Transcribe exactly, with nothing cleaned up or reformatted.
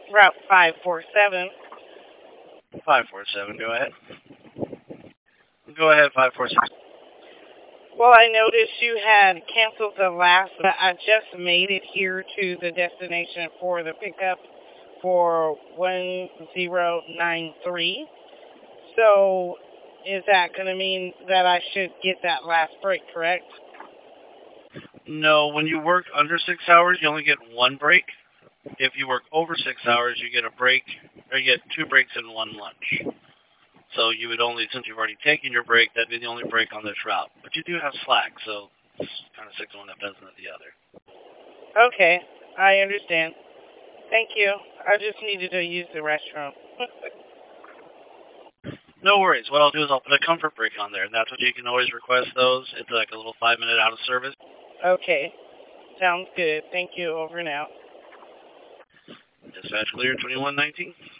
Route five four seven. five four seven, go ahead. Go ahead, five four seven. Well, I noticed you had canceled the last, but I just made it here to the destination for the pickup for one zero nine three. So, is that going to mean that I should get that last break, correct? No, when you work under six hours, you only get one break. If you work over six hours, you get a break, or you get two breaks and one lunch. So you would only, since you've already taken your break, that'd be the only break on this route. But you do have slack, so it's kind of six of one, half dozen of the other. Okay, I understand. Thank you. I just needed to use the restroom. No worries. What I'll do is I'll put a comfort break on there, and that's what you can always request those. It's like a little five-minute out of service. Okay, sounds good. Thank you. Over and out. Dispatch clear, twenty-one nineteen.